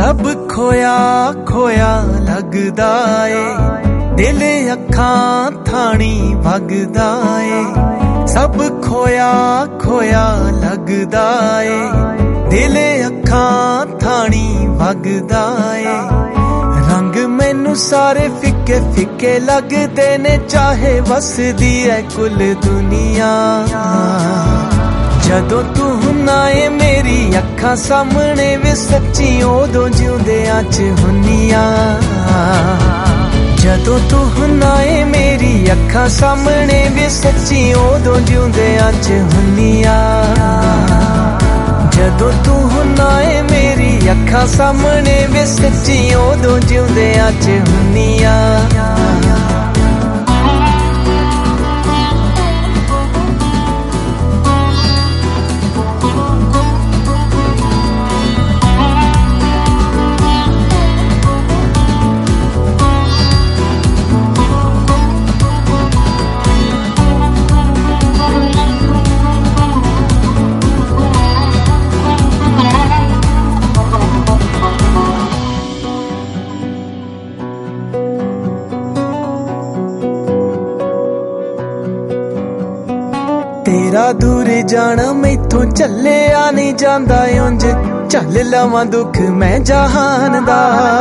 सब खोया खोया लगदा ए दिल अखां थानी भगदा ए सब खोया खोया लगदा ए दिल अखां थानी भगदा ए रंग मैनू सारे फिके फिके लगदे ने चाहे वसदी है कुल दुनिया जदों तू हुन्ना ए मेरी अखां सामने वे सच्ची उदों जिउंदियां च हुन्नियां जदों तू हुन्ना ए मेरी अखां सामने वे सच्ची उदों जिउंदियां च हुन्नियां जदों तू हुन्ना ए मेरी अखां सामने वे सच्ची उदों जिउंदियां च हुन्नियां तेरा दूर जाना मैथों चलिया नहीं जांदा उंज चल लवां दुख मैं जहान दा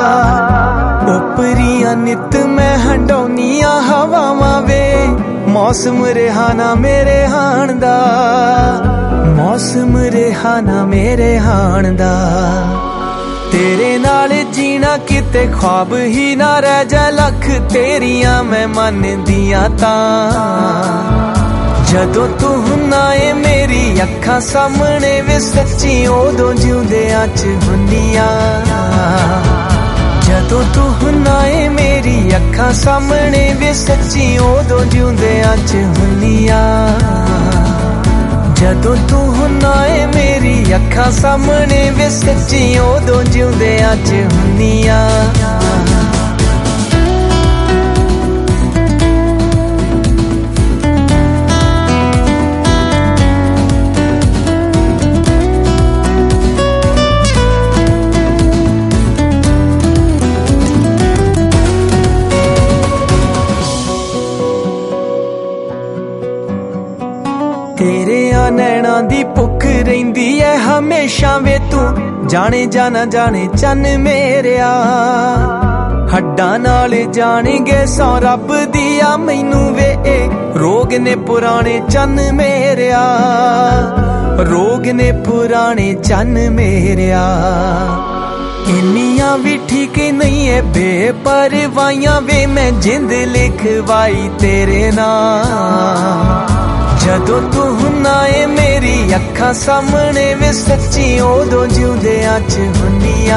उपरिया नित मैं हंडौनिया हवावां वे मौसम रिहाना मेरे हाण दा मौसम रिहाना मेरे हाण दा तेरे नाल जीना किते ख्वाब ही ना रह जा लख तेरियां मैं मनदियां तां जदों तू हुन्ना ए मेरी अखां सामने वे सच्ची उदों जिउंदियां च हुन्नियां जदों तू हुन्ना ए मेरी अखां सामने वे सच्ची उदों जिउंदियां च हुन्नियां जदों तू हुन्ना ए मेरी अखां सामने वे सच्ची उदों जिउंदियां च हुन्नियां तेरे नैना दी भुख रहिंदी है हमेशा वे तू जाने जाना जाने चन मेरिया हड्डां नाल जानेंगे सौ रब दिया मैनू वे रोग ने पुराने चन मेरिया रोग ने पुराने चन मेरिया इन्नियां भी ठीक नहीं है बेपरवाहियां वे मैं जिंद लिखवाई तेरे नाम जदों तू हुन्ना ए मेरी अखां सामने वे सच्ची उदों जिउंदियां च हुन्नियां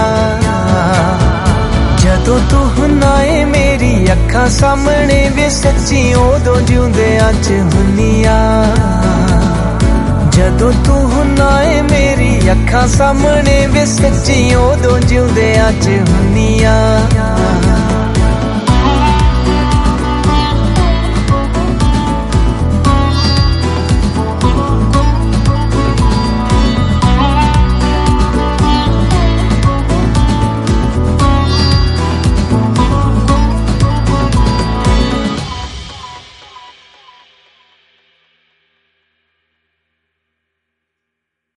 जदों तू हुन्ना ए मेरी अखां सामने वे सच्ची उदों जिउंदियां च हुन्नियां जदों तू हुन्ना ए मेरी अखां सामने वे सच्ची उदों जिउंदियां च हुन्नियां